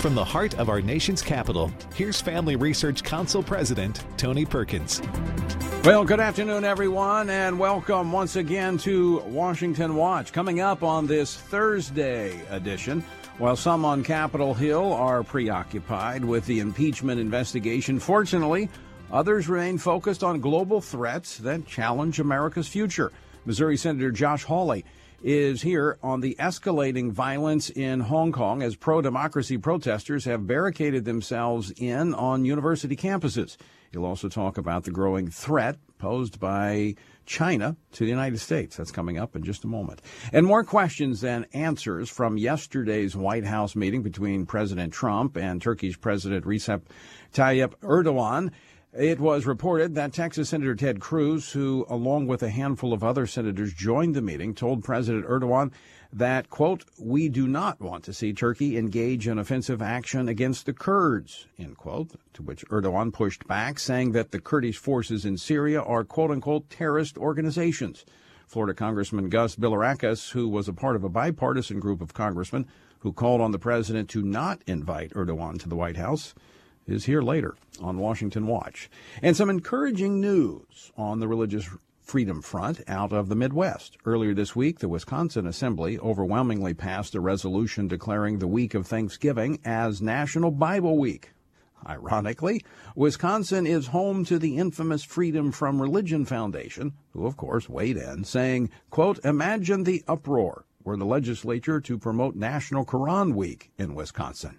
From the heart of our nation's capital, here's Family Research Council President Tony Perkins. Well, good afternoon, everyone, and welcome once again to Washington Watch. Coming up on this Thursday edition, while some on Capitol Hill are preoccupied with the impeachment investigation, fortunately, others remain focused on global threats that challenge America's future. Missouri Senator Josh Hawley is here on the escalating violence in Hong Kong as pro-democracy protesters have barricaded themselves in on university campuses. He'll also talk about the growing threat posed by China to the United States. That's coming up in just a moment. And more questions than answers from yesterday's White House meeting between President Trump and Turkish President Recep Tayyip Erdogan. It was reported that Texas Senator Ted Cruz, who, along with a handful of other senators, joined the meeting, told President Erdogan that, quote, "We do not want to see Turkey engage in offensive action against the Kurds," end quote, to which Erdogan pushed back, saying that the Kurdish forces in Syria are, quote unquote, terrorist organizations. Florida Congressman Gus Bilirakis, who was a part of a bipartisan group of congressmen who called on the president to not invite Erdogan to the White House, is here later on Washington Watch. And some encouraging news on the religious freedom front out of the Midwest. Earlier this week, the Wisconsin Assembly overwhelmingly passed a resolution declaring the week of Thanksgiving as National Bible Week. Ironically, Wisconsin is home to the infamous Freedom from Religion Foundation, who, of course, weighed in, saying, quote, "Imagine the uproar were the legislature to promote National Quran Week in Wisconsin."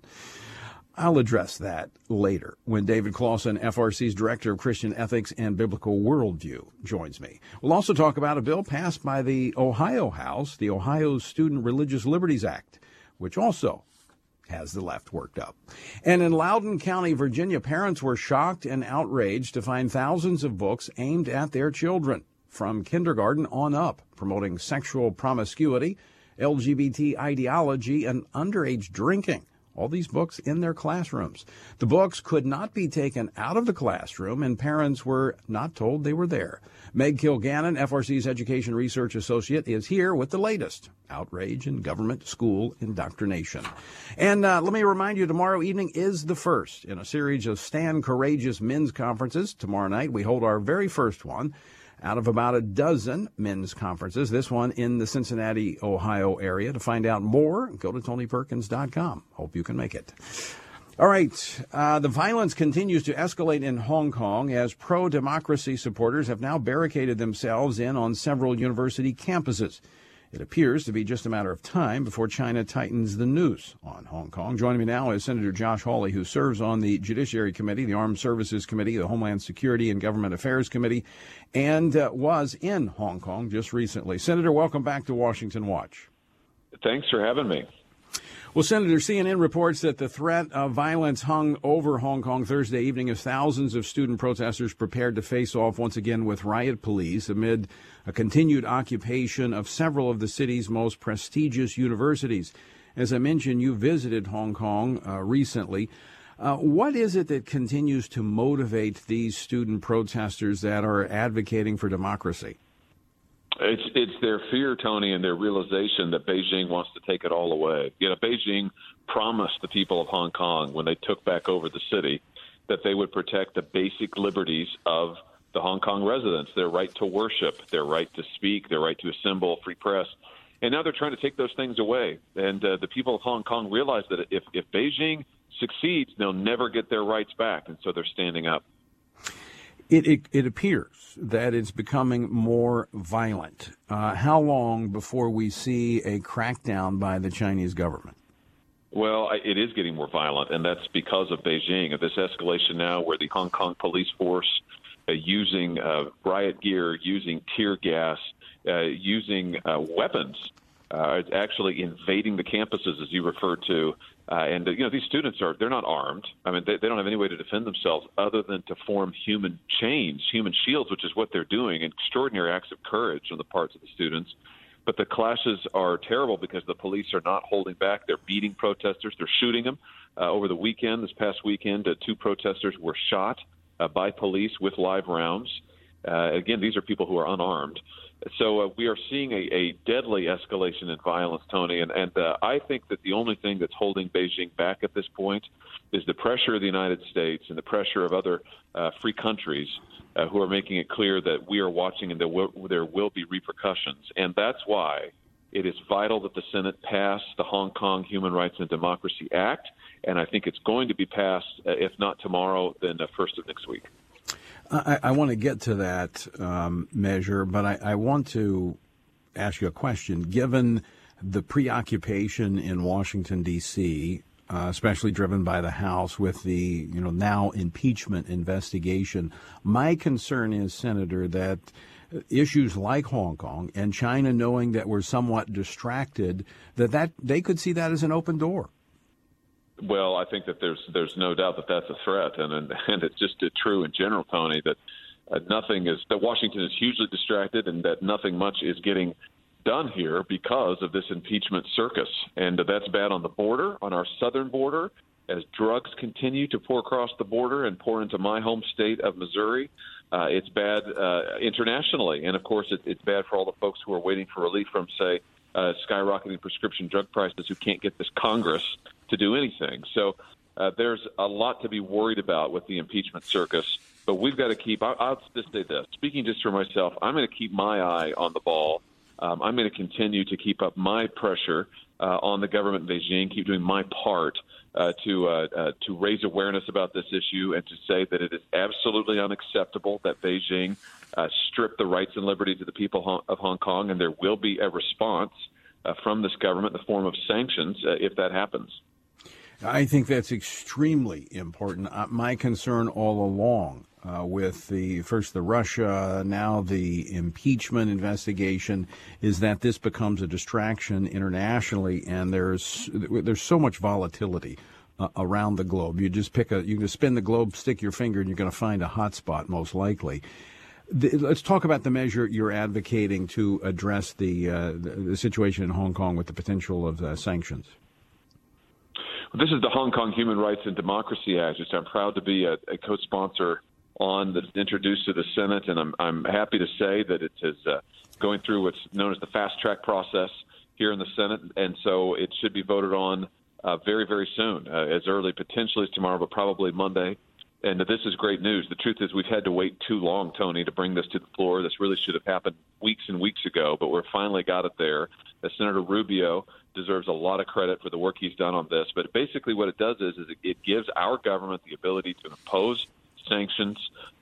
I'll address that later when David Clausen, FRC's Director of Christian Ethics and Biblical Worldview, joins me. We'll also talk about a bill passed by the Ohio House, the Ohio Student Religious Liberties Act, which also has the left worked up. And in Loudoun County, Virginia, parents were shocked and outraged to find thousands of books aimed at their children from kindergarten on up, promoting sexual promiscuity, LGBT ideology, and underage drinking. All these books in their classrooms. The books could not be taken out of the classroom, and parents were not told they were there. Meg Kilgannon, FRC's Education Research Associate, is here with the latest outrage in government school indoctrination. And let me remind you, tomorrow evening is the first in a series of Stand Courageous men's conferences. Tomorrow night, we hold our very first one out of about a dozen men's conferences, this one in the Cincinnati, Ohio area. To find out more, go to TonyPerkins.com. Hope you can make it. All right. The violence continues to escalate in Hong Kong as pro-democracy supporters have now barricaded themselves in on several university campuses. It appears to be just a matter of time before China tightens the noose on Hong Kong. Joining me now is Senator Josh Hawley, who serves on the Judiciary Committee, the Armed Services Committee, the Homeland Security and Government Affairs Committee, and was in Hong Kong just recently. Senator, welcome back to Washington Watch. Thanks for having me. Well, Senator, CNN reports that the threat of violence hung over Hong Kong Thursday evening as thousands of student protesters prepared to face off once again with riot police amid a continued occupation of several of the city's most prestigious universities. As I mentioned, you visited Hong Kong recently. What is it that continues to motivate these student protesters that are advocating for democracy? It's their fear, Tony, and their realization that Beijing wants to take it all away. You know, Beijing promised the people of Hong Kong when they took back over the city that they would protect the basic liberties of the Hong Kong residents, their right to worship, their right to speak, their right to assemble, free press. And now they're trying to take those things away. And the people of Hong Kong realize that if Beijing succeeds, they'll never get their rights back. And so they're standing up. It appears that it's becoming more violent. How long before we see a crackdown by the Chinese government? Well, it is getting more violent, and that's because of Beijing. This escalation now where the Hong Kong police force using riot gear, using tear gas, using weapons, actually invading the campuses, as you referred to. And these students they're not armed. I mean, they don't have any way to defend themselves other than to form human chains, human shields, which is what they're doing. Extraordinary acts of courage on the parts of the students. But the clashes are terrible because the police are not holding back. They're beating protesters. They're shooting them. Over the weekend, this past weekend, 2 protesters were shot by police with live rounds. Again, these are people who are unarmed. So we are seeing a deadly escalation in violence, Tony, and I think that the only thing that's holding Beijing back at this point is the pressure of the United States and the pressure of other free countries who are making it clear that we are watching and there will be repercussions. And that's why it is vital that the Senate pass the Hong Kong Human Rights and Democracy Act, and I think it's going to be passed, if not tomorrow, then the first of next week. I want to get to that measure, but I want to ask you a question. Given the preoccupation in Washington, D.C., especially driven by the House with the now impeachment investigation, my concern is, Senator, that issues like Hong Kong and China, knowing that we're somewhat distracted, that they could see that as an open door. Well, I think that there's no doubt that that's a threat, and it's just true in general, Tony, that that Washington is hugely distracted and that nothing much is getting done here because of this impeachment circus. And that's bad on the border, on our southern border, as drugs continue to pour across the border and pour into my home state of Missouri. It's bad internationally, and of course it's bad for all the folks who are waiting for relief from, say, skyrocketing prescription drug prices who can't get this Congress to do anything. So there's a lot to be worried about with the impeachment circus, but we've got to keep, I'll just say this, speaking just for myself, I'm going to keep my eye on the ball. I'm going to continue to keep up my pressure on the government in Beijing, keep doing my part to raise awareness about this issue and to say that it is absolutely unacceptable that Beijing strip the rights and liberties of the people of Hong Kong, and there will be a response from this government in the form of sanctions if that happens. I think that's extremely important. My concern all along with first the Russia, now the impeachment investigation, is that this becomes a distraction internationally, and there's so much volatility around the globe. You just you can spin the globe, stick your finger, and you're going to find a hot spot most likely. Let's talk about the measure you're advocating to address the situation in Hong Kong with the potential of sanctions. This is the Hong Kong Human Rights and Democracy Act, which I'm proud to be a co-sponsor on, that's introduced to the Senate, and I'm happy to say that it is going through what's known as the fast-track process here in the Senate, and so it should be voted on very, very soon, as early potentially as tomorrow, but probably Monday. And this is great news. The truth is we've had to wait too long, Tony, to bring this to the floor. This really should have happened weeks and weeks ago, but we're finally got it there. Senator Rubio deserves a lot of credit for the work he's done on this. But basically what it does is it gives our government the ability to impose sanctions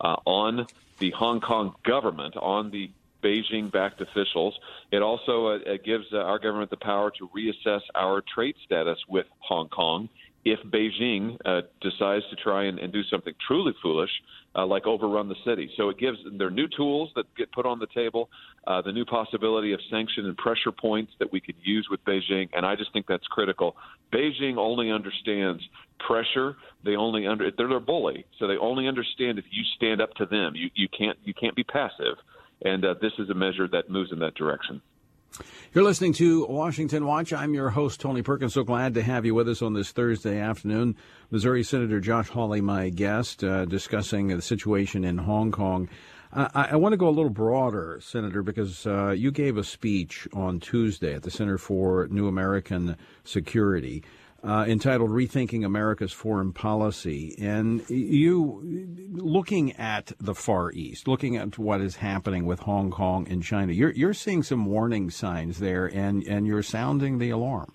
on the Hong Kong government, on the Beijing-backed officials. It also gives our government the power to reassess our trade status with Hong Kong if Beijing decides to try and do something truly foolish, like overrun the city. So it gives their new tools that get put on the table, the new possibility of sanction and pressure points that we could use with Beijing, and I just think that's critical. Beijing only understands pressure. They're a bully, so they only understand if you stand up to them. You can't be passive, and this is a measure that moves in that direction. You're listening to Washington Watch. I'm your host, Tony Perkins. So glad to have you with us on this Thursday afternoon. Missouri Senator Josh Hawley, my guest, discussing the situation in Hong Kong. I want to go a little broader, Senator, because you gave a speech on Tuesday at the Center for New American Security entitled Rethinking America's Foreign Policy. And you, looking at the Far East, looking at what is happening with Hong Kong and China, you're seeing some warning signs there, and you're sounding the alarm.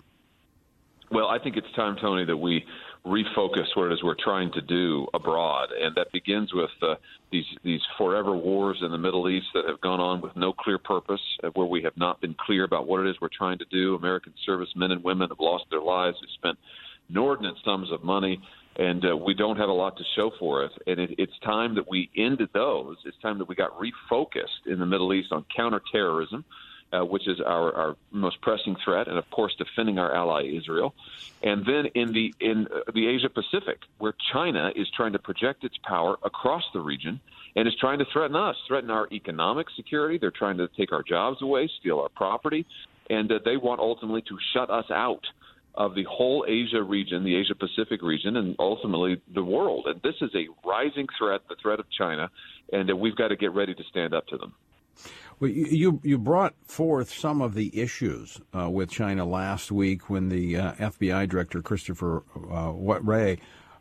Well, I think it's time, Tony, that we refocus what it is we're trying to do abroad, and that begins with these forever wars in the Middle East that have gone on with no clear purpose, where we have not been clear about what it is we're trying to do. American servicemen and women have lost their lives, who spent inordinate sums of money, and we don't have a lot to show for it. And it's time that we ended those. It's time that we got refocused in the Middle East on counterterrorism, which is our most pressing threat, and of course defending our ally Israel. And then in the Asia Pacific, where China is trying to project its power across the region and is trying to threaten us, threaten our economic security. They're trying to take our jobs away, steal our property, and they want ultimately to shut us out of the whole Asia region, the Asia Pacific region, and ultimately the world. And this is a rising threat, the threat of China, and we've got to get ready to stand up to them. Well, you brought forth some of the issues with China last week when the FBI director, Christopher Wray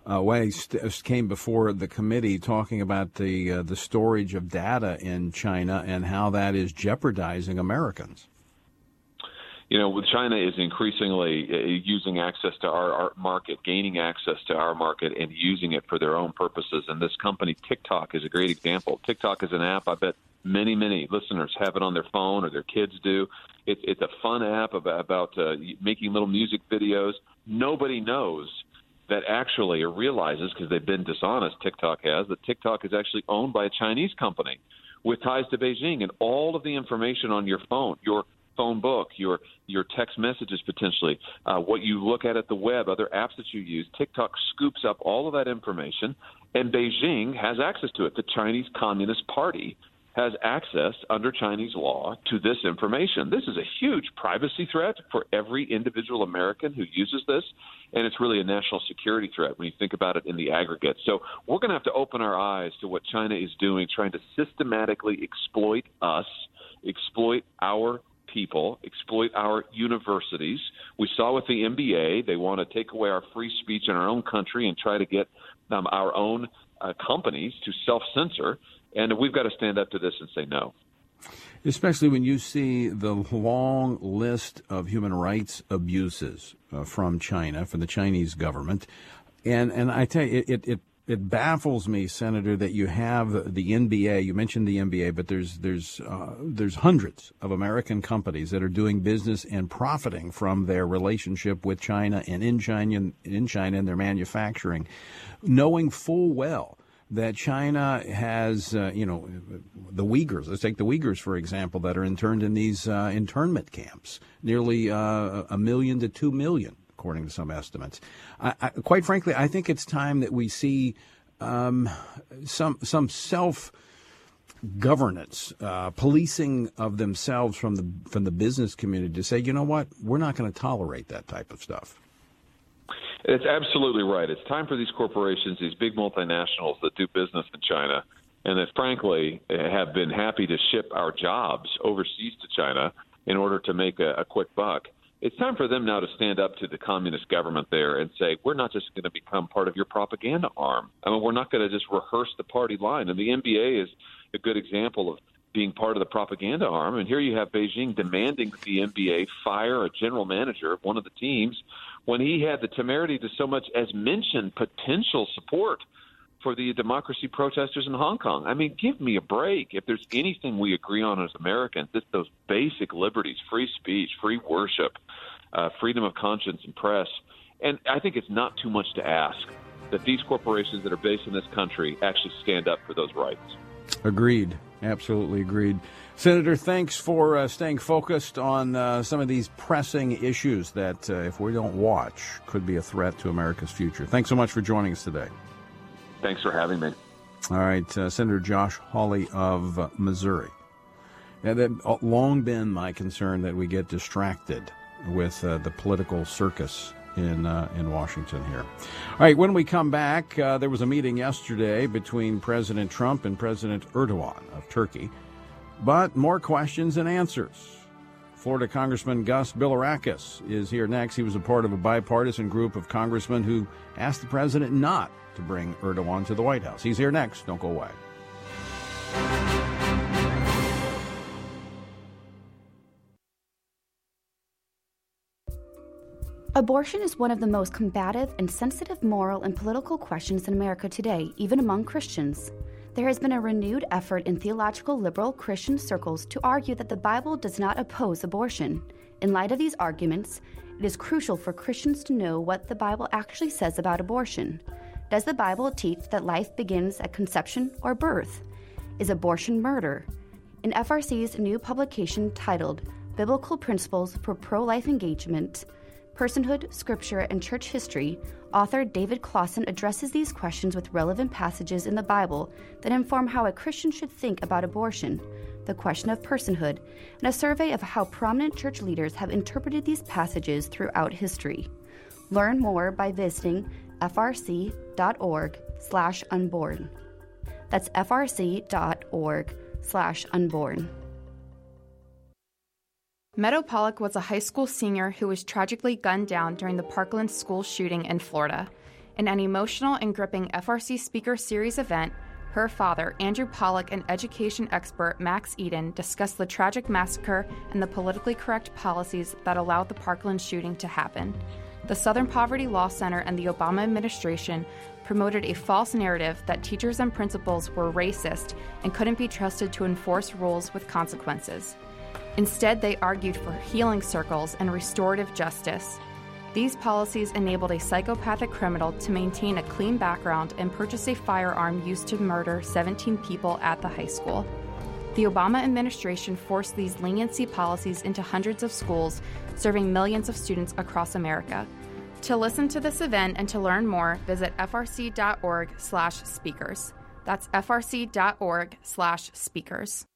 came before the committee talking about the storage of data in China and how that is jeopardizing Americans. China is increasingly using access to our market, gaining access to our market, and using it for their own purposes. And this company, TikTok, is a great example. TikTok is an app I bet many listeners have it on their phone or their kids do. It's a fun app about making little music videos. Nobody knows that actually or realizes, because they've been dishonest, TikTok has, that TikTok is actually owned by a Chinese company with ties to Beijing. And all of the information on your phone, your phone book, your text messages potentially, what you look at the web, other apps that you use, TikTok scoops up all of that information, and Beijing has access to it. The Chinese Communist Party has access under Chinese law to this information. This is a huge privacy threat for every individual American who uses this, and it's really a national security threat when you think about it in the aggregate. So we're going to have to open our eyes to what China is doing, trying to systematically exploit us, exploit our people, exploit our universities. We saw with the NBA, they want to take away our free speech in our own country and try to get our own companies to self-censor. And we've got to stand up to this and say no. Especially when you see the long list of human rights abuses from China, from the Chinese government. And I tell you, it baffles me, Senator, that you have the NBA. You mentioned the NBA, but there's hundreds of American companies that are doing business and profiting from their relationship with China and in China and their manufacturing, knowing full well that China has, the Uyghurs. Let's take the Uyghurs, for example, that are interned in these internment camps, nearly 1 million to 2 million, according to some estimates. Quite frankly, I think it's time that we see some self-governance, policing of themselves from the business community to say, you know what, we're not going to tolerate that type of stuff. It's absolutely right. It's time for these corporations, these big multinationals that do business in China and that, frankly, have been happy to ship our jobs overseas to China in order to make a quick buck. It's time for them now to stand up to the communist government there and say, we're not just going to become part of your propaganda arm. I mean, we're not going to just rehearse the party line. And the NBA is a good example of being part of the propaganda arm. And here you have Beijing demanding that the NBA fire a general manager of one of the teams when he had the temerity to so much as mention potential support for the democracy protesters in Hong Kong. I mean, give me a break. If there's anything we agree on as Americans, it's those basic liberties, free speech, free worship, freedom of conscience and press. And I think it's not too much to ask that these corporations that are based in this country actually stand up for those rights. Agreed. Absolutely agreed. Senator, thanks for staying focused on some of these pressing issues that, if we don't watch, could be a threat to America's future. Thanks so much for joining us today. Thanks for having me. All right, Senator Josh Hawley of Missouri. That's long been my concern that we get distracted with the political circus in Washington here. All right, when we come back, there was a meeting yesterday between President Trump and President Erdogan of Turkey, but more questions and answers. Florida Congressman Gus Bilirakis is here next. He was a part of a bipartisan group of congressmen who asked the president not to bring Erdogan to the White House. He's here next. Don't go away. Abortion is one of the most combative and sensitive moral and political questions in America today, even among Christians. There has been a renewed effort in theological liberal Christian circles to argue that the Bible does not oppose abortion. In light of these arguments, it is crucial for Christians to know what the Bible actually says about abortion. Does the Bible teach that life begins at conception or birth? Is abortion murder? In FRC's new publication titled Biblical Principles for Pro-Life Engagement, Personhood, Scripture, and Church History, author David Clausen addresses these questions with relevant passages in the Bible that inform how a Christian should think about abortion, the question of personhood, and a survey of how prominent church leaders have interpreted these passages throughout history. Learn more by visiting frc.org/unborn. That's frc.org/unborn. Meadow Pollack was a high school senior who was tragically gunned down during the Parkland school shooting in Florida. In an emotional and gripping FRC Speaker Series event, her father, Andrew Pollack, and education expert Max Eden discussed the tragic massacre and the politically correct policies that allowed the Parkland shooting to happen. The Southern Poverty Law Center and the Obama administration promoted a false narrative that teachers and principals were racist and couldn't be trusted to enforce rules with consequences. Instead, they argued for healing circles and restorative justice. These policies enabled a psychopathic criminal to maintain a clean background and purchase a firearm used to murder 17 people at the high school. The Obama administration forced these leniency policies into hundreds of schools, serving millions of students across America. To listen to this event and to learn more, visit frc.org/speakers. That's frc.org/speakers.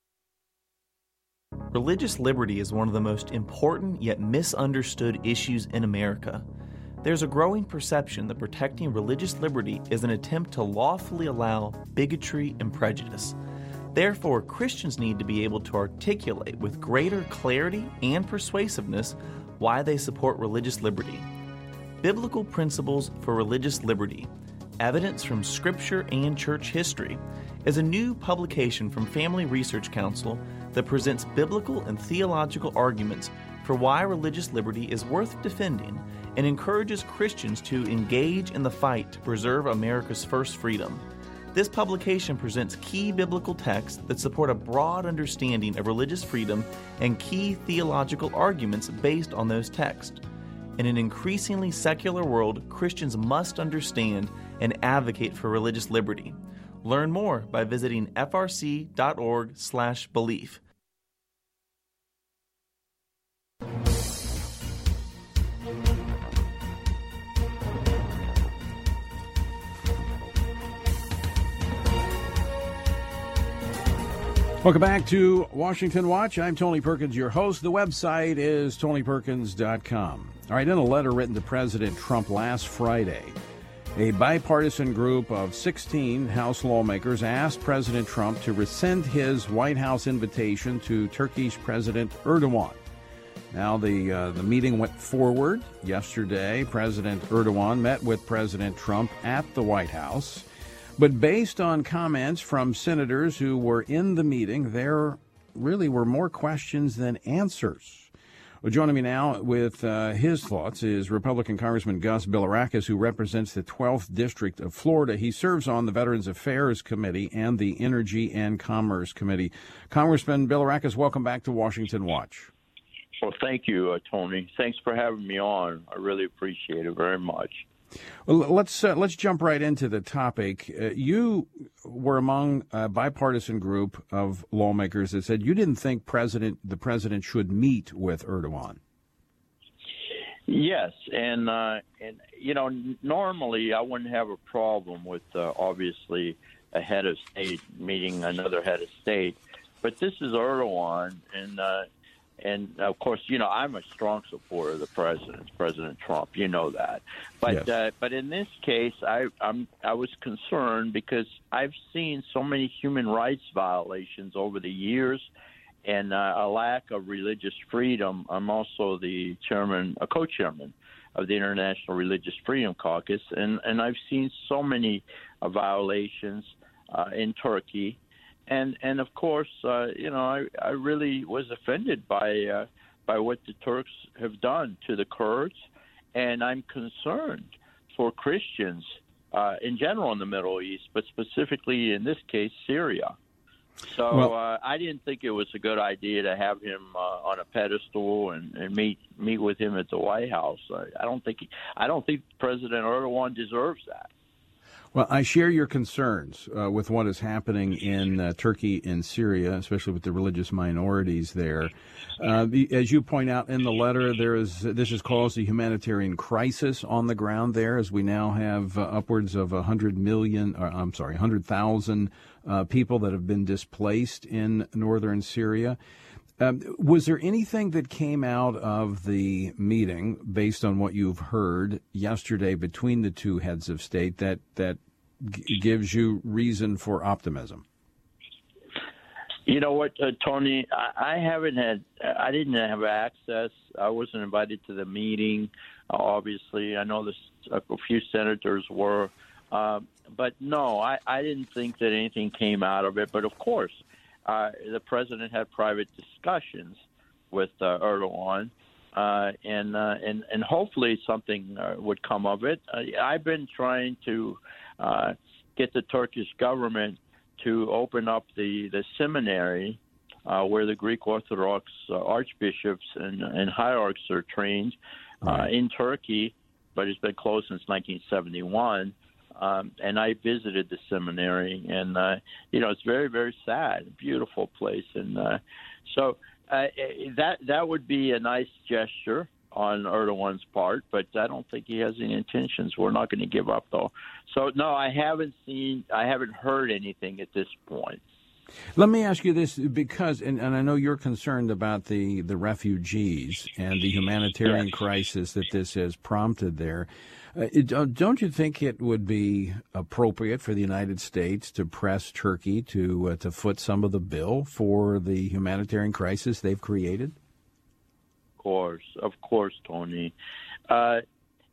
Religious liberty is one of the most important yet misunderstood issues in America. There's a growing perception that protecting religious liberty is an attempt to lawfully allow bigotry and prejudice. Therefore, Christians need to be able to articulate with greater clarity and persuasiveness why they support religious liberty. Biblical Principles for Religious Liberty, Evidence from Scripture and Church History, is a new publication from Family Research Council that presents biblical and theological arguments for why religious liberty is worth defending and encourages Christians to engage in the fight to preserve America's first freedom. This publication presents key biblical texts that support a broad understanding of religious freedom and key theological arguments based on those texts. In an increasingly secular world, Christians must understand and advocate for religious liberty. Learn more by visiting frc.org/belief. Welcome back to Washington Watch. I'm Tony Perkins, your host. The website is tonyperkins.com. All right, in a letter written to President Trump last Friday, a bipartisan group of 16 House lawmakers asked President Trump to rescind his White House invitation to Turkish President Erdogan. Now, the meeting went forward yesterday. President Erdogan met with President Trump at the White House. But based on comments from senators who were in the meeting, there really were more questions than answers. Well, joining me now with his thoughts is Republican Congressman Gus Bilirakis, who represents the 12th District of Florida. He serves on the Veterans Affairs Committee and the Energy and Commerce Committee. Congressman Bilirakis, welcome back to Washington Watch. Well, thank you, Tony. Thanks for having me on. I really appreciate it very much. Well, let's jump right into the topic. You were among a bipartisan group of lawmakers that said you didn't think the president should meet with Erdogan. Yes, and you know, normally I wouldn't have a problem with obviously a head of state meeting another head of state, but this is Erdogan, and of course, you know, I'm a strong supporter of the President Trump. You know that, but yes. But in this case, I was concerned because I've seen so many human rights violations over the years, and a lack of religious freedom. I'm also the co-chairman of the International Religious Freedom Caucus, and I've seen so many violations in Turkey. And of course, you know, I really was offended by what the Turks have done to the Kurds, and I'm concerned for Christians in general in the Middle East, but specifically in this case, Syria. So I didn't think it was a good idea to have him on a pedestal and meet with him at the White House. I don't think President Erdogan deserves that. Well, I share your concerns with what is happening in Turkey and Syria, especially with the religious minorities there. As you point out in the letter, this has caused a humanitarian crisis on the ground there, as we now have upwards of 100,000 people that have been displaced in northern Syria. Was there anything that came out of the meeting, based on what you've heard yesterday between the two heads of state, that gives you reason for optimism? You know what, Tony? I didn't have access. I wasn't invited to the meeting. Obviously, I know a few senators were, but no, I didn't think that anything came out of it. But of course, the president had private discussions with Erdogan, and hopefully something would come of it. I've been trying to get the Turkish government to open up the seminary where the Greek Orthodox archbishops and hierarchs are trained in Turkey, but it's been closed since 1971. And I visited the seminary, and it's very, very sad, beautiful place, and so that would be a nice gesture on Erdogan's part, but I don't think he has any intentions. We're not going to give up, though. So, no, I haven't heard anything at this point. Let me ask you this, because, and I know you're concerned about the refugees and the humanitarian crisis that this has prompted there. Don't you think it would be appropriate for the United States to press Turkey to foot some of the bill for the humanitarian crisis they've created? Of course, Tony. And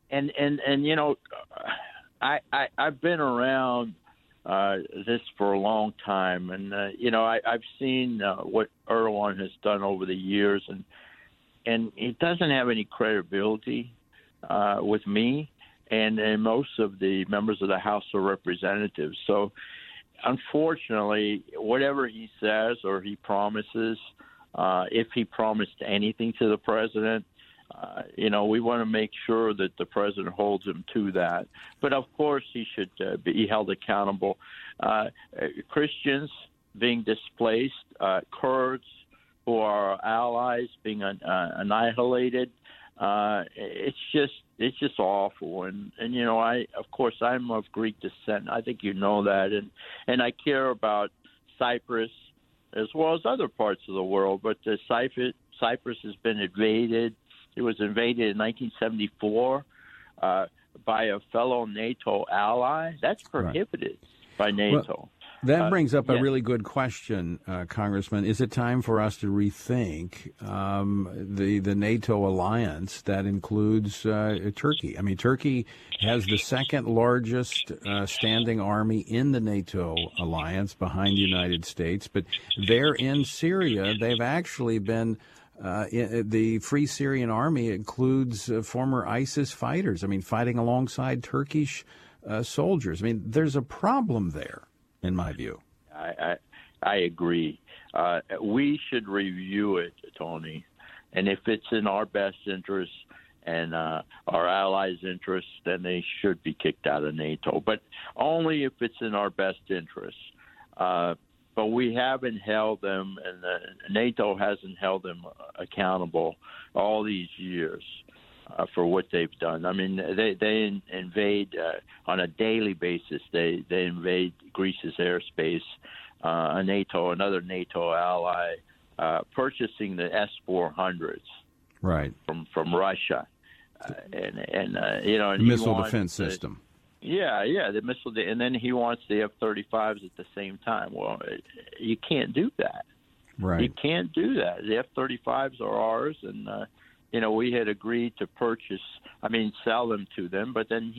I've been around this for a long time, and I've seen what Erdogan has done over the years, and he doesn't have any credibility with me and most of the members of the House of Representatives. So, unfortunately, whatever he says or he promises, if he promised anything to the president, we want to make sure that the president holds him to that. But, of course, he should be held accountable. Christians being displaced, Kurds who are allies being annihilated, it's just awful. And I'm of Greek descent. I think you know that. And I care about Cyprus as well as other parts of the world. But Cyprus has been invaded. It was invaded in 1974 by a fellow NATO ally. That's prohibited by NATO. Well, that brings up a really good question, Congressman. Is it time for us to rethink the NATO alliance that includes Turkey? I mean, Turkey has the second largest standing army in the NATO alliance behind the United States, but they're in Syria. They've actually been the Free Syrian Army includes former ISIS fighters. I mean, fighting alongside Turkish soldiers. I mean, there's a problem there, in my view. I agree. We should review it, Tony. And if it's in our best interest and our allies' interest, then they should be kicked out of NATO. But only if it's in our best interest. But we haven't held them, and NATO hasn't held them accountable all these years for what they've done. I mean, they invade on a daily basis. They invade Greece's airspace. Another NATO ally, purchasing the S-400s, right, from Russia, and missile defense system. Yeah, the missile, and then he wants the F-35s at the same time. Well, you can't do that. Right. You can't do that. The F-35s are ours, and we had agreed to sell them to them, but then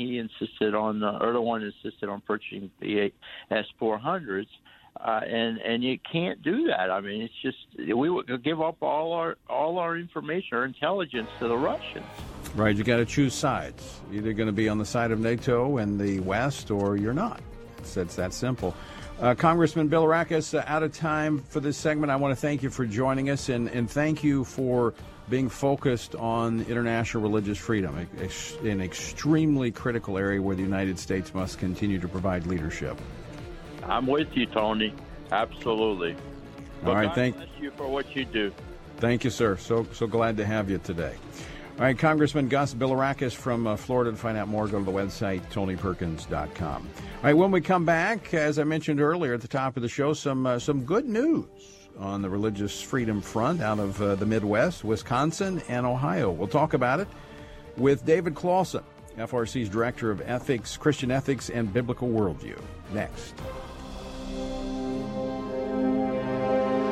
Erdogan insisted on purchasing the S-400s, and you can't do that. I mean, it's just we would give up all our information, our intelligence to the Russians. Right, you got to choose sides. You're either going to be on the side of NATO and the West, or you're not. It's that simple. Congressman Bilirakis, out of time for this segment. I want to thank you for joining us, and thank you for being focused on international religious freedom, an extremely critical area where the United States must continue to provide leadership. I'm with you, Tony. Absolutely. All right, God bless you for what you do. Thank you, sir. So glad to have you today. All right, Congressman Gus Bilirakis from Florida. To find out more, go to the website, TonyPerkins.com. All right, when we come back, as I mentioned earlier at the top of the show, some good news on the religious freedom front out of the Midwest, Wisconsin, and Ohio. We'll talk about it with David Clawson, FRC's Director of Ethics, Christian Ethics, and Biblical Worldview. Next.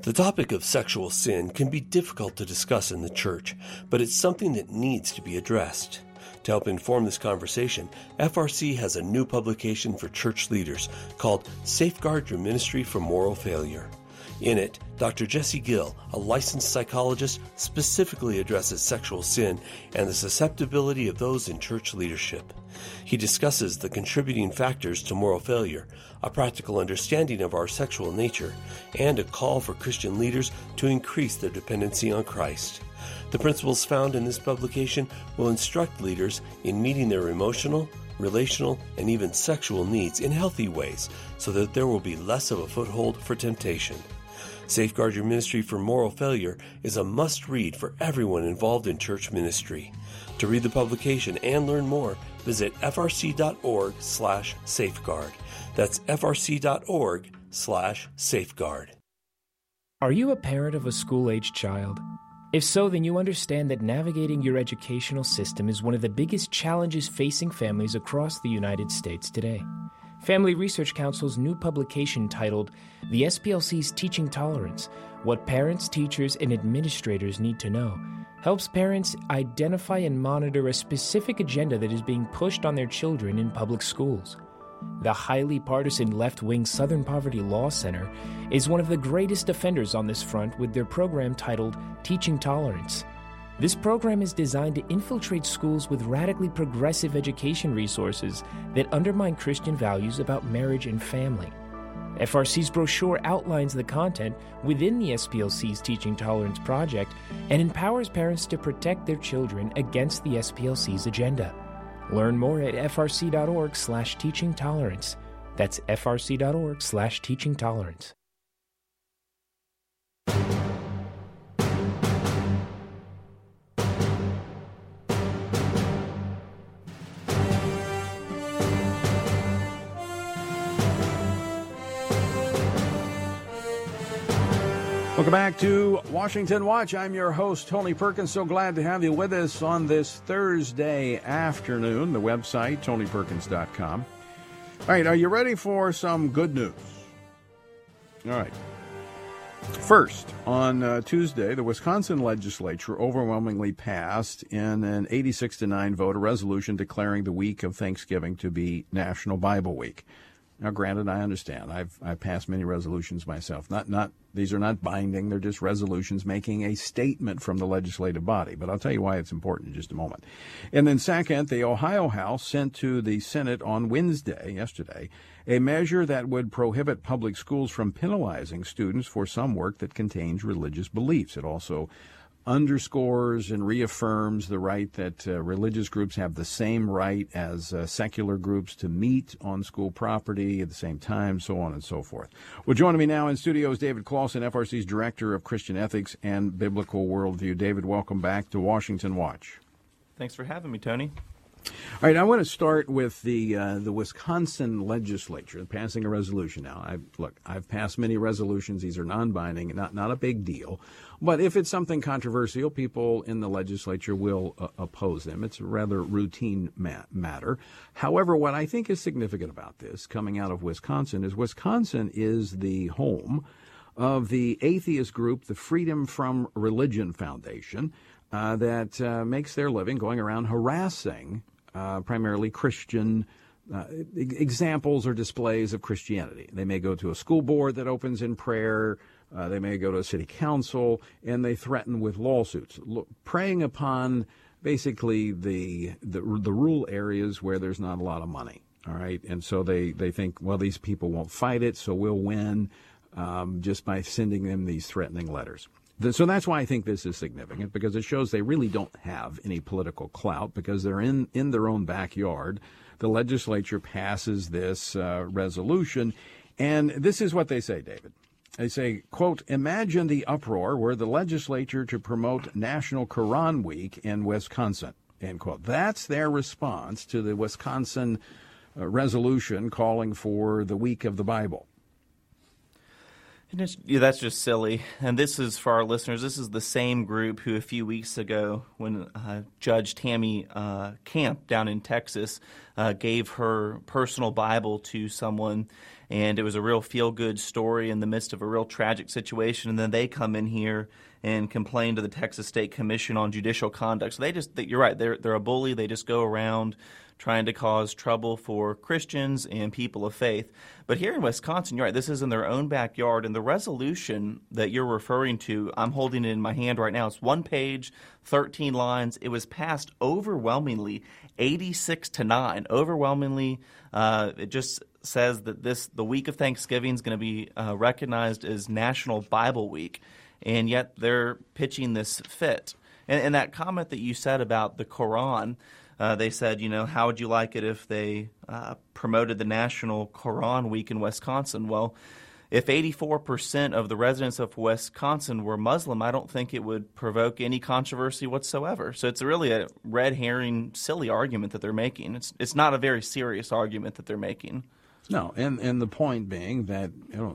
The topic of sexual sin can be difficult to discuss in the church, but it's something that needs to be addressed. To help inform this conversation, FRC has a new publication for church leaders called Safeguard Your Ministry from Moral Failure. In it, Dr. Jesse Gill, a licensed psychologist, specifically addresses sexual sin and the susceptibility of those in church leadership. He discusses the contributing factors to moral failure, a practical understanding of our sexual nature, and a call for Christian leaders to increase their dependency on Christ. The principles found in this publication will instruct leaders in meeting their emotional, relational, and even sexual needs in healthy ways so that there will be less of a foothold for temptation. Safeguard Your Ministry from Moral Failure is a must-read for everyone involved in church ministry. To read the publication and learn more, visit frc.org/safeguard. That's frc.org/safeguard. Are you a parent of a school-aged child? If so, then you understand that navigating your educational system is one of the biggest challenges facing families across the United States today. Family Research Council's new publication titled The SPLC's Teaching Tolerance: What Parents, Teachers, and Administrators Need to Know helps parents identify and monitor a specific agenda that is being pushed on their children in public schools. The highly partisan left-wing Southern Poverty Law Center is one of the greatest offenders on this front with their program titled Teaching Tolerance. This program is designed to infiltrate schools with radically progressive education resources that undermine Christian values about marriage and family. FRC's brochure outlines the content within the SPLC's Teaching Tolerance project and empowers parents to protect their children against the SPLC's agenda. Learn more at frc.org/teaching tolerance. That's frc.org/teaching tolerance. Welcome back to Washington Watch. I'm your host, Tony Perkins. So glad to have you with us on this Thursday afternoon. The website, tonyperkins.com. All right, are you ready for some good news? All right. First, on Tuesday, the Wisconsin legislature overwhelmingly passed in an 86-9 vote a resolution declaring the week of Thanksgiving to be National Bible Week. Now, granted, I understand. I've passed many resolutions myself. These are not binding. They're just resolutions making a statement from the legislative body. But I'll tell you why it's important in just a moment. And then second, the Ohio House sent to the Senate on Wednesday, yesterday, a measure that would prohibit public schools from penalizing students for some work that contains religious beliefs. It also underscores and reaffirms the right that religious groups have the same right as secular groups to meet on school property at the same time, so on and so forth. Well, joining me now in studio is David Clausen, FRC's Director of Christian Ethics and Biblical Worldview. David, welcome back to Washington Watch. Thanks for having me, Tony. All right, I want to start with the Wisconsin legislature passing a resolution. Now, I've passed many resolutions. These are non-binding, not a big deal. But if it's something controversial, people in the legislature will oppose them. It's a rather routine matter. However, what I think is significant about this coming out of Wisconsin is the home of the atheist group, the Freedom from Religion Foundation, that makes their living going around harassing primarily Christian examples or displays of Christianity. They may go to a school board that opens in prayer. They may go to a city council, and they threaten with lawsuits, preying upon basically the rural areas where there's not a lot of money. All right, and so they think, well, these people won't fight it, so we'll win just by sending them these threatening letters. So that's why I think this is significant, because it shows they really don't have any political clout, because they're in their own backyard. The legislature passes this resolution, and this is what they say, David. They say, quote, imagine the uproar were the legislature to promote National Quran Week in Wisconsin, end quote. That's their response to the Wisconsin resolution calling for the week of the Bible. That's just silly. And this is, for our listeners, this is the same group who a few weeks ago, when Judge Tammy Camp down in Texas gave her personal Bible to someone, and it was a real feel-good story in the midst of a real tragic situation, and then they come in here and complain to the Texas State Commission on Judicial Conduct. So you're right, they're a bully. They just go around trying to cause trouble for Christians and people of faith. But here in Wisconsin, you're right, this is in their own backyard, and the resolution that you're referring to, I'm holding it in my hand right now. It's 1 page, 13 lines. It was passed overwhelmingly, 86-9. Overwhelmingly, it just says that the week of Thanksgiving is going to be recognized as National Bible Week, and yet they're pitching this fit. And that comment that you said about the Quran, they said, how would you like it if they promoted the National Quran Week in Wisconsin? Well, if 84% of the residents of Wisconsin were Muslim, I don't think it would provoke any controversy whatsoever. So it's really a red herring, silly argument that they're making. It's not a very serious argument that they're making. No, and the point being that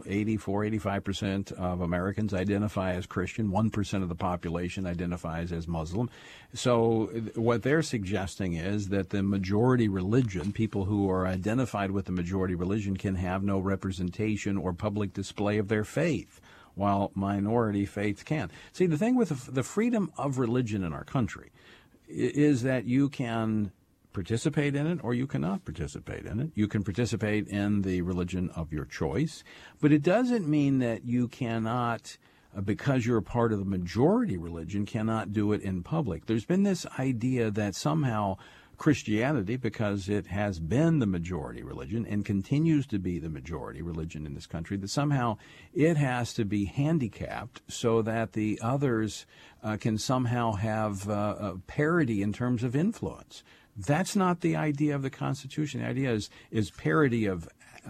85% of Americans identify as Christian, 1% of the population identifies as Muslim. So what they're suggesting is that the majority religion, people who are identified with the majority religion, can have no representation or public display of their faith, while minority faiths can. See, the thing with the freedom of religion in our country is that you can participate in it or you cannot participate in it. You can participate in the religion of your choice, but it doesn't mean that you cannot, because you're a part of the majority religion, cannot do it in public. There's been this idea that somehow Christianity, because it has been the majority religion and continues to be the majority religion in this country, that somehow it has to be handicapped so that the others can somehow have parity in terms of influence. That's not the idea of the Constitution. The idea is parity of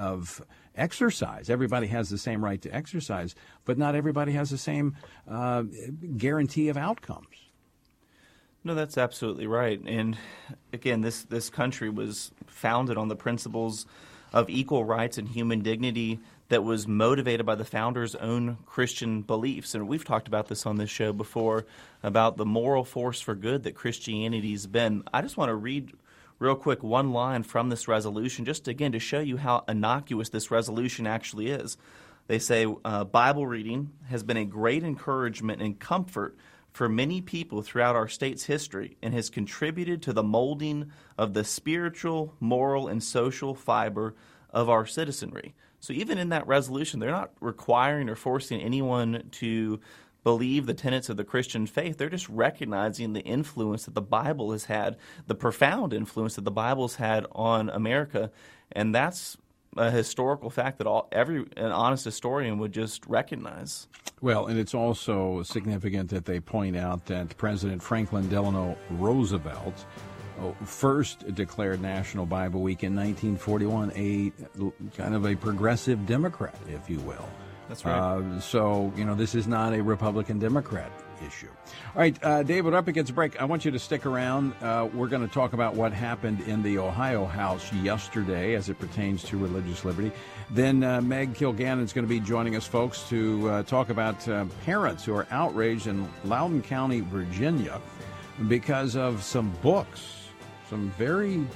exercise. Everybody has the same right to exercise, but not everybody has the same guarantee of outcomes. No, that's absolutely right. And again, this country was founded on the principles of equal rights and human dignity that was motivated by the founders' own Christian beliefs. And we've talked about this on this show before, about the moral force for good that Christianity's been. I just want to read real quick one line from this resolution, just again to show you how innocuous this resolution actually is. They say, Bible reading has been a great encouragement and comfort for many people throughout our state's history and has contributed to the molding of the spiritual, moral, and social fiber of our citizenry. So even in that resolution, they're not requiring or forcing anyone to believe the tenets of the Christian faith. They're just recognizing the influence that the Bible has had, the profound influence that the Bible's had on America, and that's a historical fact that an honest historian would just recognize. Well, and it's also significant that they point out that President Franklin Delano Roosevelt first declared National Bible Week in 1941, a kind of a progressive Democrat, if you will. That's right. So, this is not a Republican-Democrat issue. All right, David, up against a break. I want you to stick around. We're going to talk about what happened in the Ohio House yesterday as it pertains to religious liberty. Then Meg Kilgannon is going to be joining us, folks, to talk about parents who are outraged in Loudoun County, Virginia, because of some books, some very,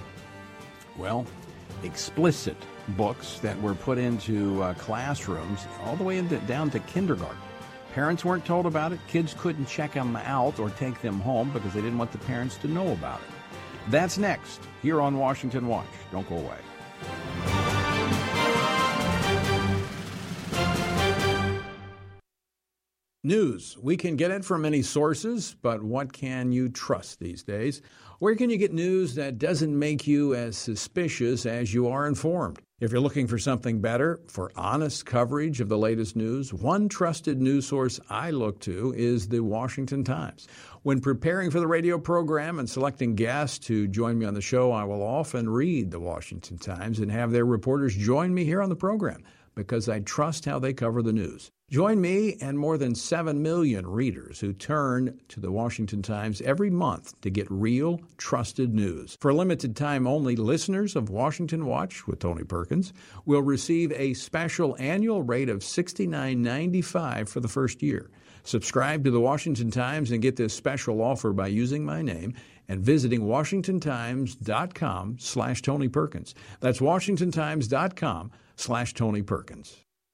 explicit books that were put into classrooms all the way down to kindergarten. Parents weren't told about it. Kids couldn't check them out or take them home because they didn't want the parents to know about it. That's next here on Washington Watch. Don't go away. News. We can get it from many sources, but what can you trust these days? Where can you get news that doesn't make you as suspicious as you are informed? If you're looking for something better, for honest coverage of the latest news, one trusted news source I look to is the Washington Times. When preparing for the radio program and selecting guests to join me on the show, I will often read the Washington Times and have their reporters join me here on the program because I trust how they cover the news. Join me and more than 7 million readers who turn to the Washington Times every month to get real, trusted news. For a limited time only, listeners of Washington Watch with Tony Perkins will receive a special annual rate of $69.95 for the first year. Subscribe to the Washington Times and get this special offer by using my name and visiting WashingtonTimes.com/Tony Perkins. That's WashingtonTimes.com/Tony Perkins.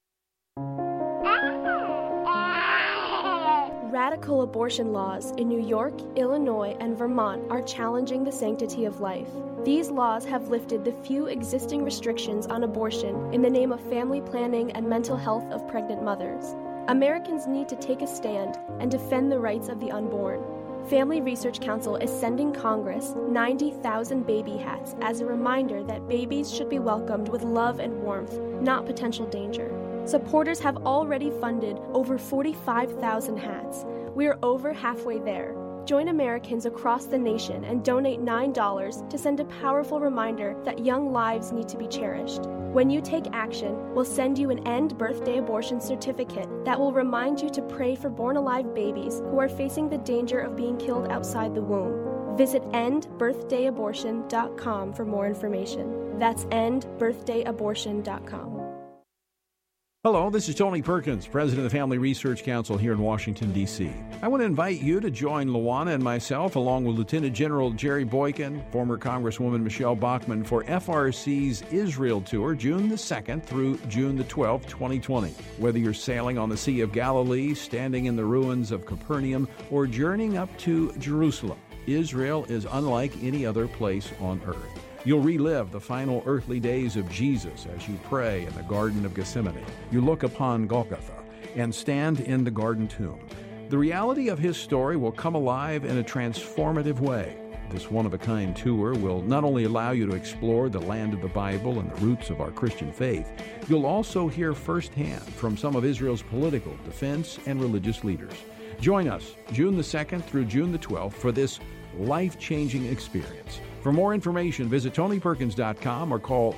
Radical abortion laws in New York, Illinois, and Vermont are challenging the sanctity of life. These laws have lifted the few existing restrictions on abortion in the name of family planning and mental health of pregnant mothers. Americans need to take a stand and defend the rights of the unborn. Family Research Council is sending Congress 90,000 baby hats as a reminder that babies should be welcomed with love and warmth, not potential danger. Supporters have already funded over 45,000 hats. We are over halfway there. Join Americans across the nation and donate $9 to send a powerful reminder that young lives need to be cherished. When you take action, we'll send you an End Birthday Abortion certificate that will remind you to pray for born-alive babies who are facing the danger of being killed outside the womb. Visit endbirthdayabortion.com for more information. That's endbirthdayabortion.com. Hello, this is Tony Perkins, president of the Family Research Council here in Washington, D.C. I want to invite you to join Luana and myself, along with Lieutenant General Jerry Boykin, former Congresswoman Michelle Bachmann, for FRC's Israel Tour, June the 2nd through June the 12th, 2020. Whether you're sailing on the Sea of Galilee, standing in the ruins of Capernaum, or journeying up to Jerusalem, Israel is unlike any other place on earth. You'll relive the final earthly days of Jesus as you pray in the Garden of Gethsemane. You look upon Golgotha and stand in the garden tomb. The reality of his story will come alive in a transformative way. This one-of-a-kind tour will not only allow you to explore the land of the Bible and the roots of our Christian faith, you'll also hear firsthand from some of Israel's political, defense, and religious leaders. Join us June the 2nd through June the 12th for this life-changing experience. For more information, visit TonyPerkins.com or call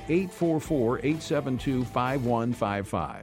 844-872-5155.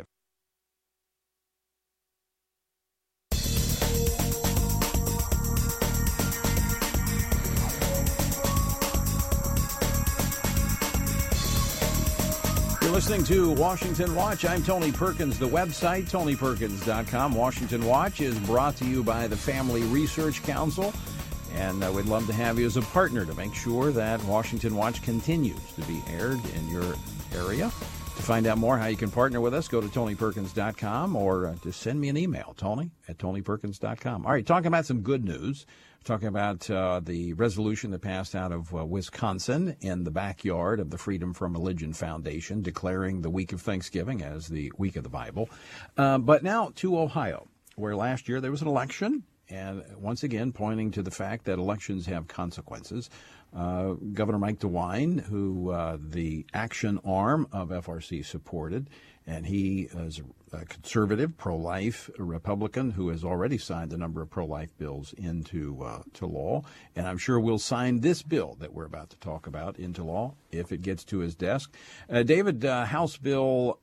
You're listening to Washington Watch. I'm Tony Perkins. The website, TonyPerkins.com. Washington Watch is brought to you by the Family Research Council. And we'd love to have you as a partner to make sure that Washington Watch continues to be aired in your area. To find out more how you can partner with us, go to TonyPerkins.com or just send me an email, Tony@TonyPerkins.com. All right, talking about some good news. Talking about the resolution that passed out of Wisconsin in the backyard of the Freedom from Religion Foundation, declaring the week of Thanksgiving as the week of the Bible. But now to Ohio, where last year there was an election. And once again, pointing to the fact that elections have consequences. Governor Mike DeWine, who the action arm of FRC supported, and he is a conservative, pro-life Republican who has already signed a number of pro-life bills into to law. And I'm sure we'll sign this bill that we're about to talk about into law if it gets to his desk. David, House Bill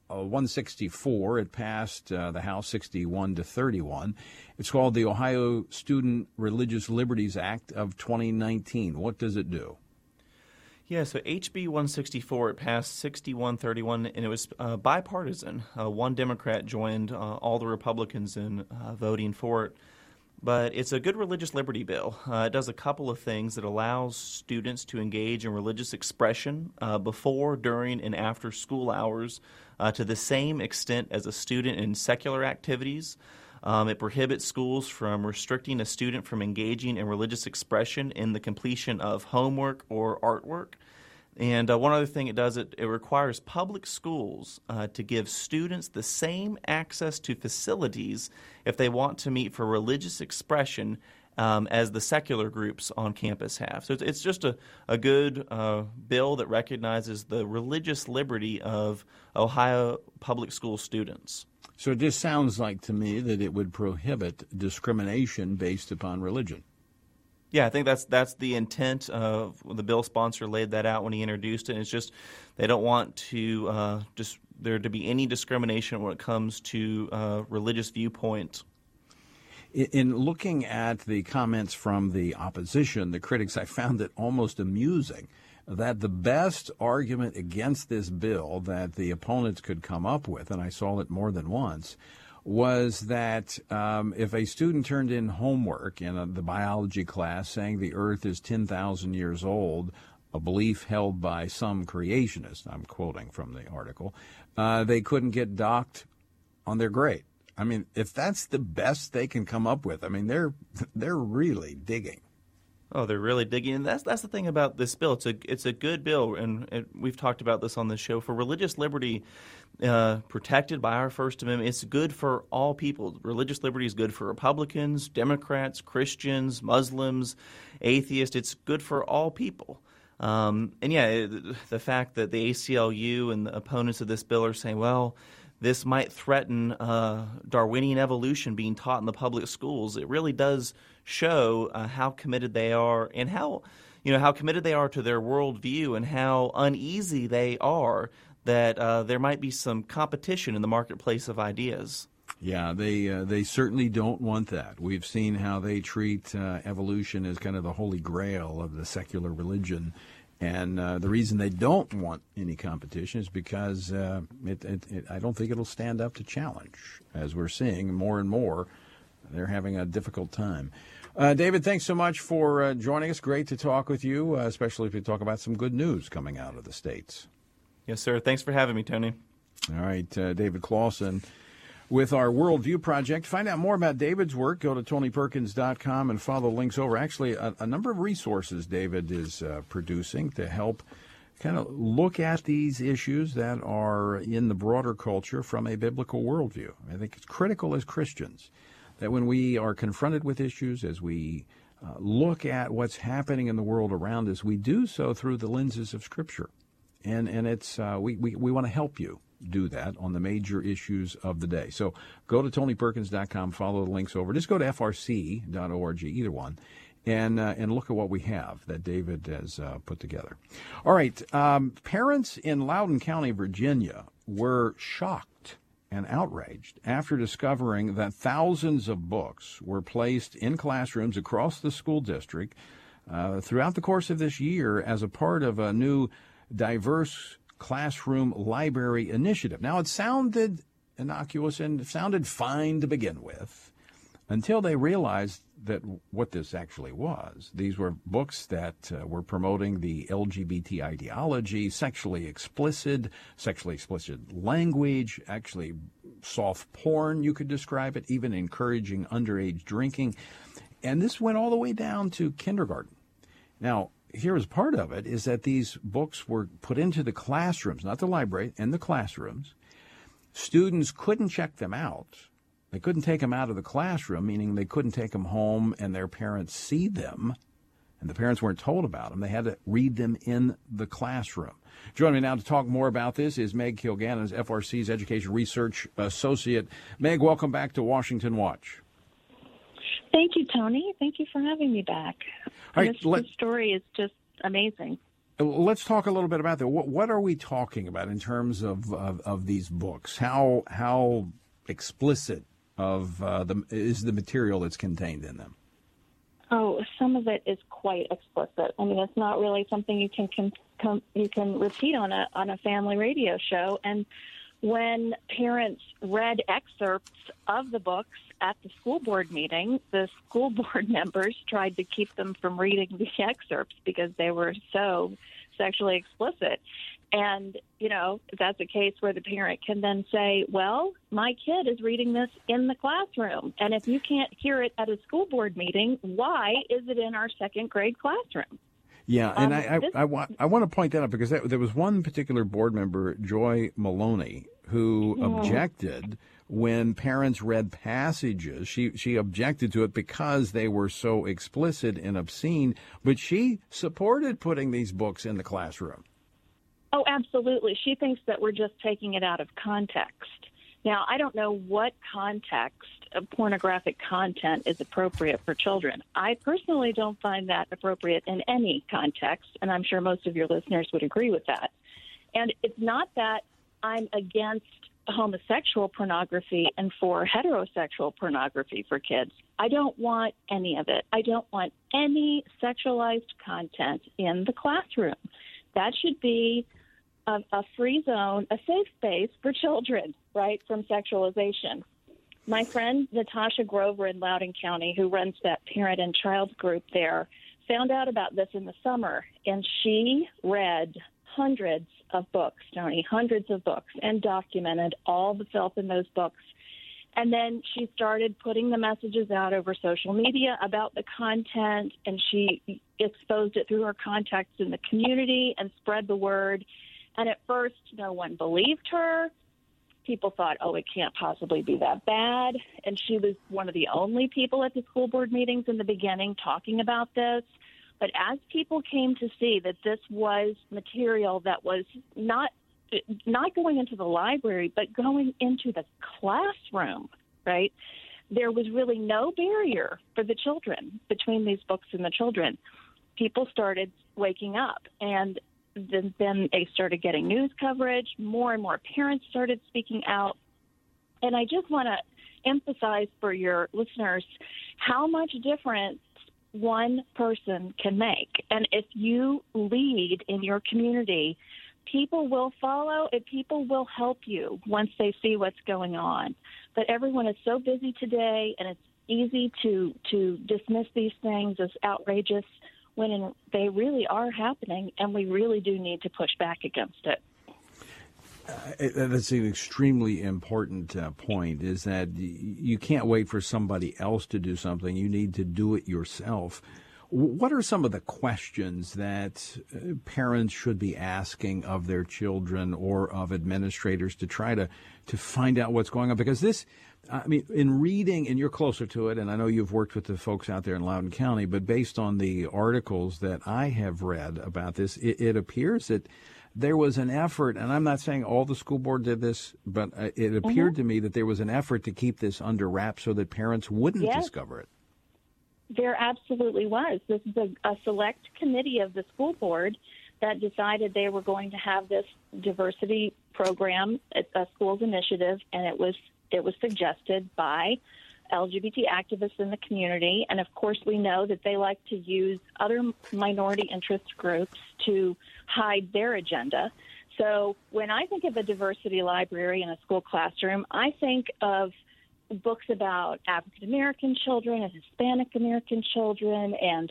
164, it passed the House 61-31. It's called the Ohio Student Religious Liberties Act of 2019. What does it do? Yeah, so HB 164, it passed 61-31, and it was bipartisan. One Democrat joined all the Republicans in voting for it. But it's a good religious liberty bill. It does a couple of things. It allows students to engage in religious expression before, during, and after school hours to the same extent as a student in secular activities. It prohibits schools from restricting a student from engaging in religious expression in the completion of homework or artwork. And one other thing it does, it requires public schools to give students the same access to facilities if they want to meet for religious expression as the secular groups on campus have. So it's just a good bill that recognizes the religious liberty of Ohio public school students. So it just sounds like to me that it would prohibit discrimination based upon religion. Yeah, I think that's the intent of the bill sponsor laid that out when he introduced it. It's just they don't want to just there to be any discrimination when it comes to religious viewpoint. In looking at the comments from the opposition, the critics, I found it almost amusing that the best argument against this bill that the opponents could come up with, and I saw it more than once, was that if a student turned in homework in the biology class saying the Earth is 10,000 years old, a belief held by some creationists, I'm quoting from the article, they couldn't get docked on their grade. I mean, if that's the best they can come up with, I mean, they're really digging. Oh, they're really digging, and that's the thing about this bill. It's a good bill, and we've talked about this on the show. For religious liberty, protected by our First Amendment, it's good for all people. Religious liberty is good for Republicans, Democrats, Christians, Muslims, atheists. It's good for all people. And yeah, the fact that the ACLU and the opponents of this bill are saying, well, this might threaten Darwinian evolution being taught in the public schools, it really does show how committed they are, and how committed they are to their worldview, and how uneasy they are that there might be some competition in the marketplace of ideas. Yeah, they certainly don't want that. We've seen how they treat evolution as kind of the holy grail of the secular religion. And the reason they don't want any competition is because I don't think it'll stand up to challenge. As we're seeing more and more, they're having a difficult time. David, thanks so much for joining us. Great to talk with you, especially if we talk about some good news coming out of the States. Yes, sir. Thanks for having me, Tony. All right, David Clausen with our Worldview Project. Find out more about David's work. Go to TonyPerkins.com and follow the links over. Actually, a number of resources David is producing to help kind of look at these issues that are in the broader culture from a biblical worldview. I think it's critical as Christians that when we are confronted with issues, as we look at what's happening in the world around us, we do so through the lenses of Scripture. And it's we want to help you do that on the major issues of the day. So go to TonyPerkins.com, follow the links over. Just go to frc.org, either one, and look at what we have that David has put together. All right, parents in Loudoun County, Virginia, were shocked and outraged after discovering that thousands of books were placed in classrooms across the school district throughout the course of this year as a part of a new diverse classroom library initiative. Now, it sounded innocuous and it sounded fine to begin with until they realized that what this actually was. These were books that were promoting the LGBT ideology, sexually explicit language, actually soft porn, you could describe it, even encouraging underage drinking. And this went all the way down to kindergarten. Now, here's part of it, is that these books were put into the classrooms, not the library, in the classrooms. Students couldn't check them out. They couldn't take them out of the classroom, meaning they couldn't take them home and their parents see them, and the parents weren't told about them. They had to read them in the classroom. Joining me now to talk more about this is Meg Kilgannon, FRC's Education Research Associate. Meg, welcome back to Washington Watch. Thank you, Tony. Thank you for having me back. All right, this story is just amazing. Let's talk a little bit about that. What are we talking about in terms of these books? How explicit is the material that's contained in them? Oh, some of it is quite explicit. I mean, it's not really something you can repeat on a family radio show. And when parents read excerpts of the books at the school board meeting, the school board members tried to keep them from reading the excerpts because they were so sexually explicit. And, that's a case where the parent can then say, well, my kid is reading this in the classroom. And if you can't hear it at a school board meeting, why is it in our second grade classroom? Yeah, and I want to point that out because there was one particular board member, Joy Maloney, who objected when parents read passages. She objected to it because they were so explicit and obscene, but she supported putting these books in the classroom. Oh, absolutely. She thinks that we're just taking it out of context. Now, I don't know what context of pornographic content is appropriate for children. I personally don't find that appropriate in any context, and I'm sure most of your listeners would agree with that. And it's not that I'm against homosexual pornography and for heterosexual pornography for kids. I don't want any of it. I don't want any sexualized content in the classroom. That should be a free zone, a safe space for children, right, from sexualization. My friend Natasha Grover in Loudoun County, who runs that parent and child group there, found out about this in the summer, and she read hundreds of books, Tony, hundreds of books, and documented all the filth in those books. And then she started putting the messages out over social media about the content, and she exposed it through her contacts in the community and spread the word. And at first, no one believed her. People thought, oh, it can't possibly be that bad. And she was one of the only people at the school board meetings in the beginning talking about this. But as people came to see that this was material that was not going into the library, but going into the classroom, right, there was really no barrier for the children between these books and the children. People started waking up, and then they started getting news coverage. More and more parents started speaking out. And I just want to emphasize for your listeners how much difference one person can make. And if you lead in your community, people will follow and people will help you once they see what's going on. But everyone is so busy today, and it's easy to dismiss these things as outrageous when they really are happening, and we really do need to push back against it. That's an extremely important point, is that you can't wait for somebody else to do something. You need to do it yourself. What are some of the questions that parents should be asking of their children or of administrators to try to find out what's going on? Because this, I mean, in reading, and you're closer to it, and I know you've worked with the folks out there in Loudoun County, but based on the articles that I have read about this, it appears that there was an effort, and I'm not saying all the school board did this, but it appeared to me that there was an effort to keep this under wraps so that parents wouldn't discover it. There absolutely was. This is a select committee of the school board that decided they were going to have this diversity program, a schools initiative, and it was suggested by LGBT activists in the community. And, of course, we know that they like to use other minority interest groups to hide their agenda. So when I think of a diversity library in a school classroom, I think of books about African American children and Hispanic American children, and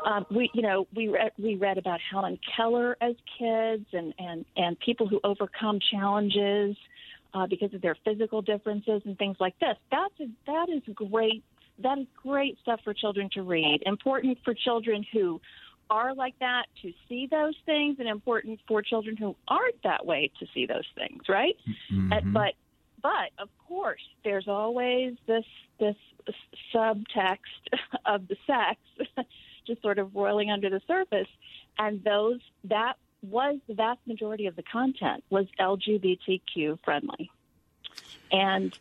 we read about Helen Keller as kids, and people who overcome challenges because of their physical differences and things like this. That is great. That is great stuff for children to read. Important for children who are like that to see those things, and important for children who aren't that way to see those things, right? Mm-hmm. But of course, there's always this subtext of the sex just sort of roiling under the surface, and that was the vast majority of the content was LGBTQ friendly, and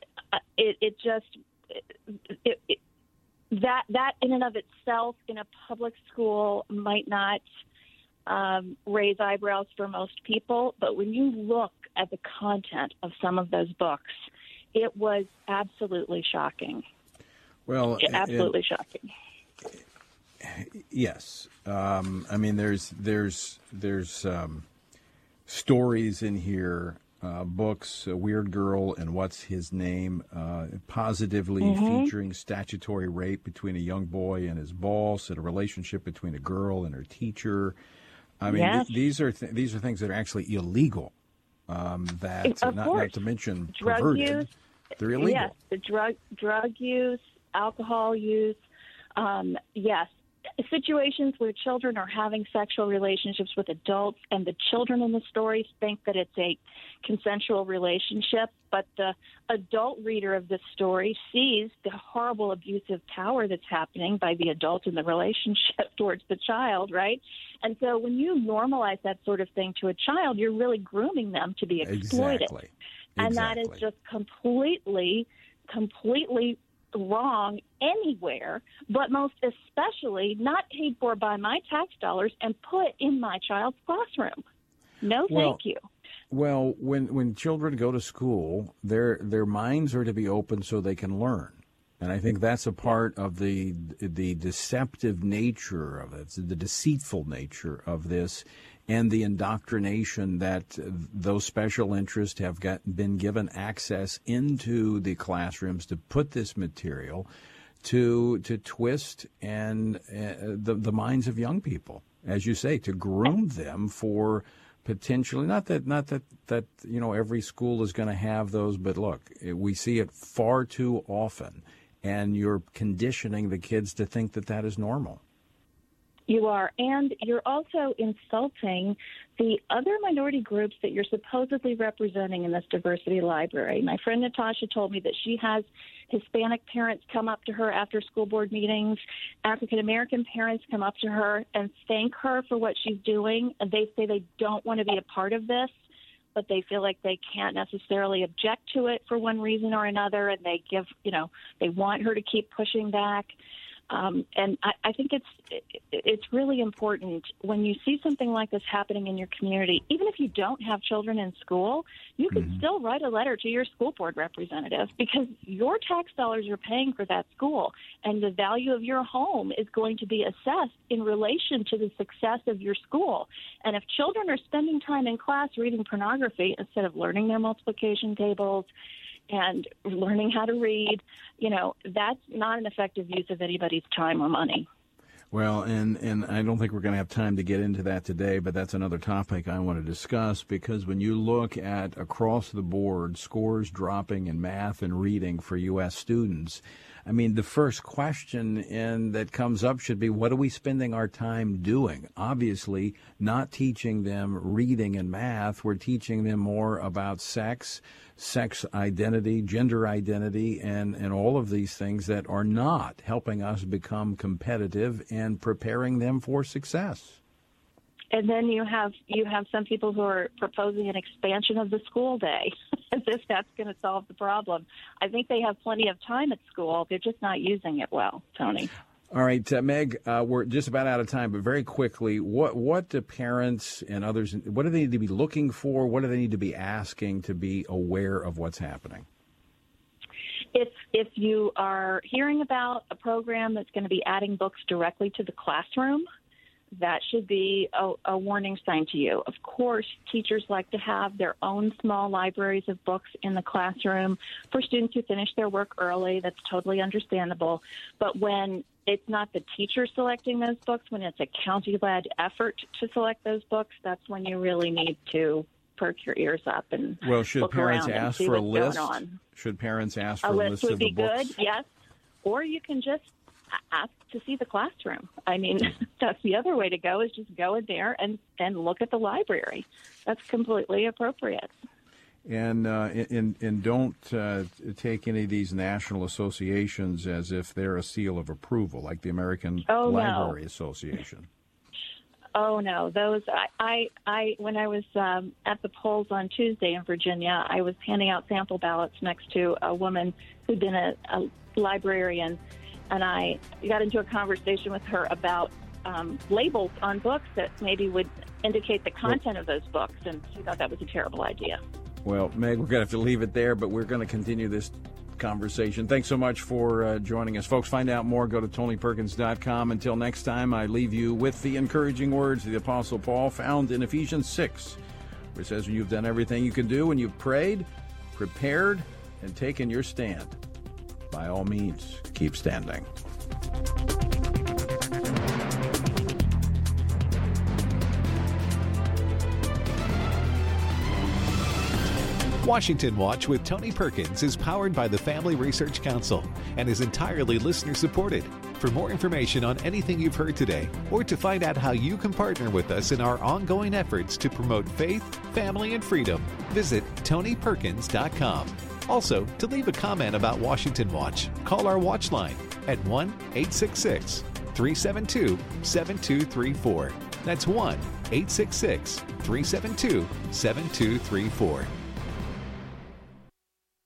that in and of itself in a public school might not raise eyebrows for most people, but when you look at the content of some of those books, it was absolutely shocking. Well, absolutely shocking. Yes, I mean there's stories in here, books, Weird Girl and What's His Name, positively featuring statutory rape between a young boy and his boss, and a relationship between a girl and her teacher. I mean, these are things that are actually illegal. Not to mention drug perverted. Use. They're illegal. Yes, the drug use, alcohol use. Yes, situations where children are having sexual relationships with adults, and the children in the stories think that it's a consensual relationship, but the adult reader of this story sees the horrible abusive power that's happening by the adult in the relationship towards the child, right? And so when you normalize that sort of thing to a child, you're really grooming them to be exploited. Exactly. And that is just completely wrong anywhere, but most especially not paid for by my tax dollars and put in my child's classroom. No, thank you. Well, when children go to school, their minds are to be open so they can learn. And I think that's a part of the deceptive nature of it, the deceitful nature of this, and the indoctrination that those special interests have been given access into the classrooms to put this material to twist and the minds of young people, as you say, to groom them for potentially not that every school is going to have those, but look, we see it far too often, and you're conditioning the kids to think that is normal. You are, and you're also insulting the other minority groups that you're supposedly representing in this diversity library. My friend Natasha told me that she has Hispanic parents come up to her after school board meetings. African-American parents come up to her and thank her for what she's doing, and they say they don't want to be a part of this, but they feel like they can't necessarily object to it for one reason or another, and they want her to keep pushing back. And I think it's really important when you see something like this happening in your community, even if you don't have children in school, you can still write a letter to your school board representative, because your tax dollars are paying for that school, and the value of your home is going to be assessed in relation to the success of your school. And if children are spending time in class reading pornography instead of learning their multiplication tables and learning how to read, that's not an effective use of anybody's time or money. Well, and I don't think we're going to have time to get into that today, but that's another topic I want to discuss, because when you look at across the board scores dropping in math and reading for U.S. students, I mean, the first question that comes up should be, what are we spending our time doing? Obviously, not teaching them reading and math. We're teaching them more about sex identity, gender identity, and all of these things that are not helping us become competitive and preparing them for success. And then you have some people who are proposing an expansion of the school day, as if that's going to solve the problem. I think they have plenty of time at school. They're just not using it well, Tony. All right, Meg, we're just about out of time, but very quickly, what do parents and others, what do they need to be looking for? What do they need to be asking to be aware of what's happening? If you are hearing about a program that's going to be adding books directly to the classroom, that should be a warning sign to you. Of course, teachers like to have their own small libraries of books in the classroom for students who finish their work early. That's totally understandable. But when it's not the teacher selecting those books, when it's a county-led effort to select those books, that's when you really need to perk your ears up and should parents ask for a list? Should parents ask for a list of the books? A list would be good, yes. Or you can just ask to see the classroom. I mean, that's the other way to go, is just go in there and look at the library. That's completely appropriate. And don't take any of these national associations as if they're a seal of approval, like the American Library Association. Oh, no. Those I when I was at the polls on Tuesday in Virginia, I was handing out sample ballots next to a woman who'd been a librarian, and I got into a conversation with her about labels on books that maybe would indicate the content of those books, and she thought that was a terrible idea. Well, Meg, we're going to have to leave it there, but we're going to continue this conversation. Thanks so much for joining us. Folks, find out more, go to TonyPerkins.com. Until next time, I leave you with the encouraging words of the Apostle Paul found in Ephesians 6, where it says, when you've done everything you can do, when you've prayed, prepared, and taken your stand, by all means, keep standing. Washington Watch with Tony Perkins is powered by the Family Research Council and is entirely listener-supported. For more information on anything you've heard today, or to find out how you can partner with us in our ongoing efforts to promote faith, family, and freedom, visit TonyPerkins.com. Also, to leave a comment about Washington Watch, call our watch line at 1-866-372-7234. That's 1-866-372-7234.